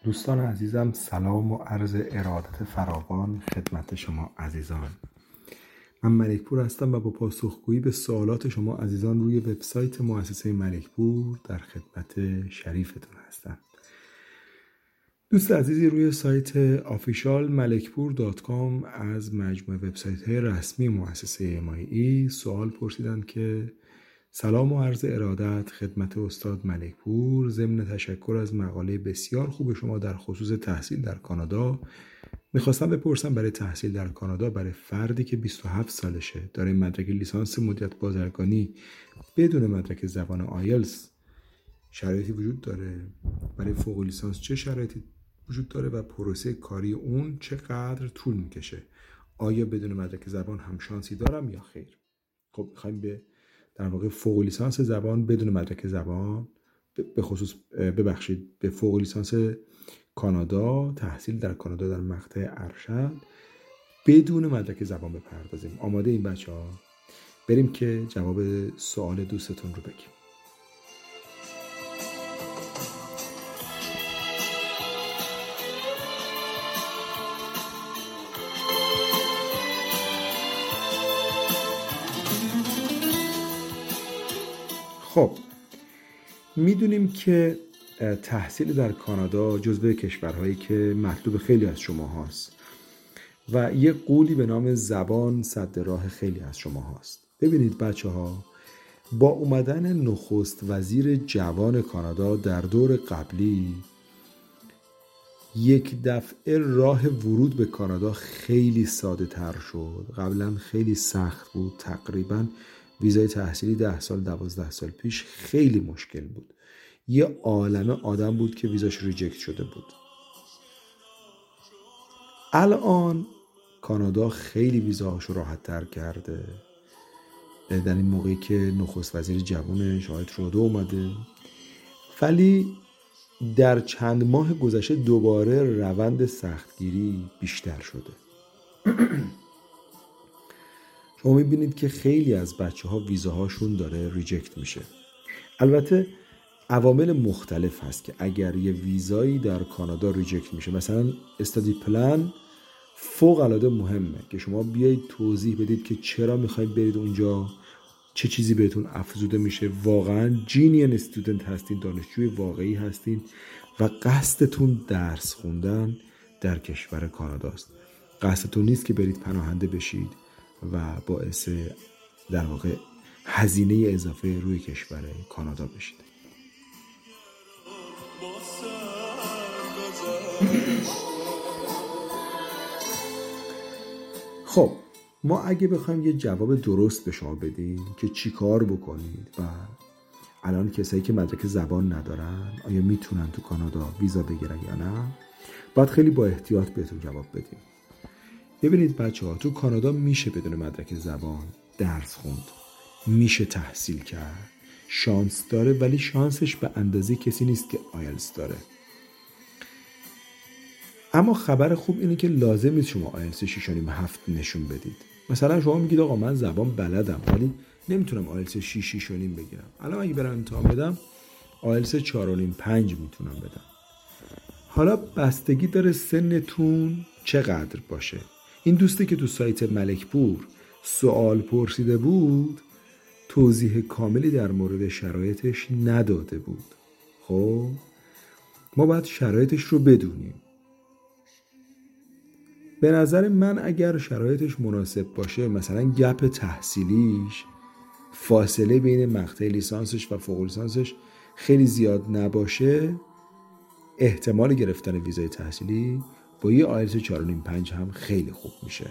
دوستان عزیزم، سلام و عرض ارادت فراوان خدمت شما عزیزان. من ملکپور هستم و با پاسخگویی به سوالات شما عزیزان روی وبسایت مؤسسه ملکپور در خدمت شریفتون هستم. دوست عزیزی روی سایت officialmalekpur.com از مجموعه وبسایت‌های رسمی مؤسسه MIE سوال پرسیدن که سلام و عرض ارادت خدمت استاد ملکپور، ضمن تشکر از مقاله بسیار خوب شما در خصوص تحصیل در کانادا، میخواستم بپرسم برای تحصیل در کانادا برای فردی که 27 سالشه، داره مدرک لیسانس مدیریت بازرگانی بدون مدرک زبان آیلتس، شرایطی وجود داره؟ برای فوق لیسانس چه شرایطی وجود داره و پروسه کاری اون چقدر طول میکشه؟ آیا بدون مدرک زبان هم شانسی دارم یا خیر؟ خب میخوایم در واقع فوق لیسانس زبان بدون مدرک زبان، به خصوص به فوق لیسانس کانادا، تحصیل در کانادا در مقطع ارشد بدون مدرک زبان بپردازیم. آماده این بچه‌ها؟ بریم که جواب سوال دوستتون رو بگیم. خب میدونیم که تحصیل در کانادا جزو کشورهایی که مطلوب خیلی از شما هاست و یه قولی به نام زبان سد راه خیلی از شما هاست. ببینید بچه ها، با اومدن نخست وزیر جوان کانادا در دور قبلی یک دفعه راه ورود به کانادا خیلی ساده تر شد. قبلا خیلی سخت بود، تقریبا ویزای تحصیلی 12 سال پیش خیلی مشکل بود. یه عالمه آدم بود که ویزاش ریجکت شده بود. الان کانادا خیلی ویزاهاشو راحت تر کرده. در این موقعی که نخست وزیر جوانش آقای ترودو اومده، ولی در چند ماه گذشته دوباره روند سختگیری بیشتر شده. شما میبینید که خیلی از بچه ها ویزاهاشون داره ریجکت میشه. البته عوامل مختلف هست که اگر یه ویزایی در کانادا ریجکت میشه، مثلا استادی پلان فوق العاده مهمه که شما بیایید توضیح بدید که چرا میخواید برید اونجا، چه چیزی بهتون افزوده میشه، واقعا جینین استودنت هستین، دانشجوی واقعی هستین و قصدتون درس خوندن در کشور کاناداست. قصدتون نیست که برید پناهنده بشید و باعث در واقع هزینه اضافه روی کشور کانادا بشید. خب ما اگه بخوایم یه جواب درست به شما بدیم که چی کار بکنید و الان کسایی که مدرک زبان ندارن آیا میتونن تو کانادا ویزا بگیرن یا نه، باید خیلی با احتیاط بهتون جواب بدیم. ببینید بچه ها، تو کانادا میشه بدون مدرک زبان درس خوند، میشه تحصیل کرد، شانس داره، ولی شانسش به اندازه کسی نیست که آیلتس داره. اما خبر خوب اینه که لازم نیست شما آیلتس 6.5-7 نشون بدید. مثلا شما میگید آقا من زبان بلدم ولی نمیتونم آیلتس 6.5 بگیرم. الان اگه برم امتحان بدم آیلتس 4.5-5 میتونم بدم. حالا بستگی داره سنتون چقدر باشه. این دوستی که تو سایت ملکپور سوال پرسیده بود توضیح کاملی در مورد شرایطش نداده بود. خب ما باید شرایطش رو بدونیم. به نظر من اگر شرایطش مناسب باشه، مثلا گپ تحصیلیش، فاصله بین مقطع لیسانسش و فوق لیسانسش خیلی زیاد نباشه، احتمال گرفتن ویزای تحصیلی با یه آیلتس 4.5-5 هم خیلی خوب میشه.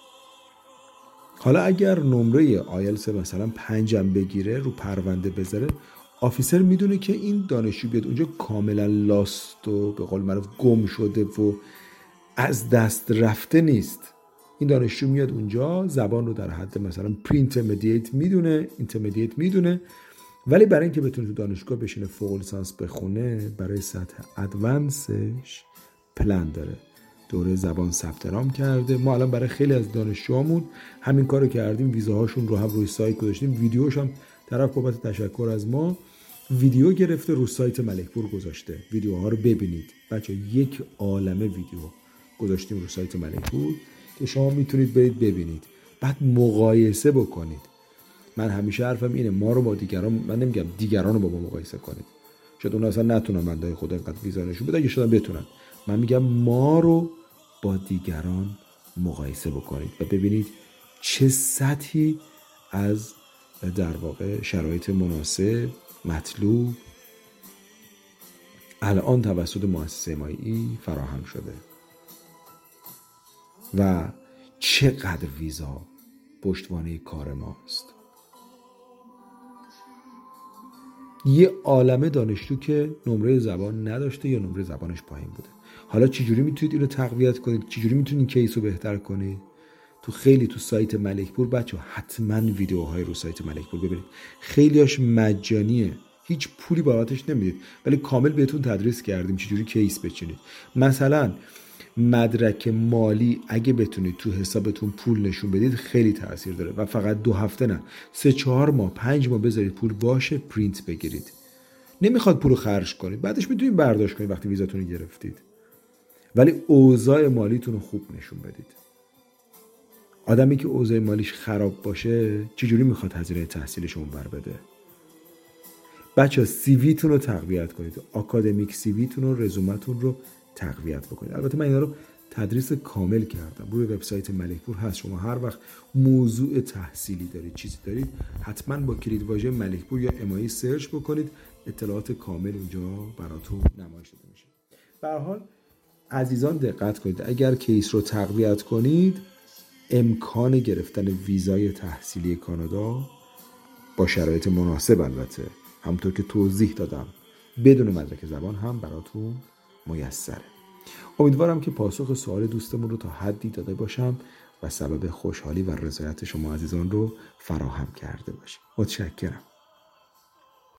حالا اگر نمره آیلتس مثلا 5 هم بگیره، رو پرونده بذاره، آفیسر میدونه که این دانشجو بیاد اونجا کاملا لاست و به قول معروف گم شده و از دست رفته نیست. این دانشجو میاد اونجا زبان رو در حد مثلا پری اینترمدییت میدونه، اینترمدییت میدونه، ولی برای اینکه بتونه تو دانشگاه بشینه فوق لیسانس بخونه، برای سطح ادوانسش پلان داره. دوره زبان ثبت نام کرده. ما الان برای خیلی از دانشجوامون همین کارو کردیم، ویزاهاشون رو هم روی سایت گذاشتیم، ویدیوش هم طرف بابت تشکر از ما ویدیو گرفته رو سایت ملکپور گذاشته. ویدیوها رو ببینید بچه، یک عالمه ویدیو گذاشتیم رو سایت ملکپور که شما میتونید برید ببینید، بعد مقایسه بکنید. من همیشه حرفم اینه، ما رو با دیگران، من نمیگم دیگران رو با ما مقایسه کنید، شاید اون اصلا نتونن بنده خدا اینقدر ویزا نشون بده، اگه شاید بتونن. من میگم ما رو با دیگران مقایسه بکنید و ببینید چه سطحی از در واقع شرایط مناسب مطلوب الان توسط مؤسسه MIE فراهم شده و چقدر ویزا پشتوانه کار ماست. یه عالمه دانشجو که نمره زبان نداشته یا نمره زبانش پایین بوده. حالا چجوری میتونید اینو تقویت کنید؟ چجوری میتونید کیس رو بهتر کنید؟ تو سایت ملکپور بچه حتما ویدیوهای رو سایت ملکپور ببینید. خیلیاش مجانیه، هیچ پولی بابتش نمیدید، ولی کامل بهتون تدریس کردیم چجوری کیس بچینید. مثلا مدرک مالی اگه بتونید تو حسابتون پول نشون بدید خیلی تاثیر داره و فقط 2 هفته نه، 3-4 ماه 5 ماه بذارید پول باشه، پرینت بگیرید. نمیخواد پول رو خرج کنید، بعدش میتونید برداشت کنید وقتی ویزاتون رو گرفتید، ولی اوضاع مالیتون رو خوب نشون بدید. آدمی که اوضاع مالیش خراب باشه چجوری میخواد هزینه تحصیلش اون بر بده؟ بچه سی ویتون رو تقویت کنید، آکادمیک سی ویتون رو، رزومتون رو تقویت بکنید. البته من اینا رو تدریس کامل کردم، روی وبسایت ملکپور هست. شما هر وقت موضوع تحصیلی دارید، چیزی دارید، حتما با کلید واژه ملکپور یا MIE سرچ بکنید، اطلاعات کامل اونجا براتون نمایش داده میشه. به هر حال عزیزان دقت کنید، اگر کیس رو تقویت کنید امکان گرفتن ویزای تحصیلی کانادا با شرایط مناسب، البته همونطور که توضیح دادم، بدون مدرک زبان هم براتون میسره. امیدوارم که پاسخ سوال دوستمون رو تا حدی داده باشم و سبب خوشحالی و رضایت شما عزیزان رو فراهم کرده باشم. متشکرم.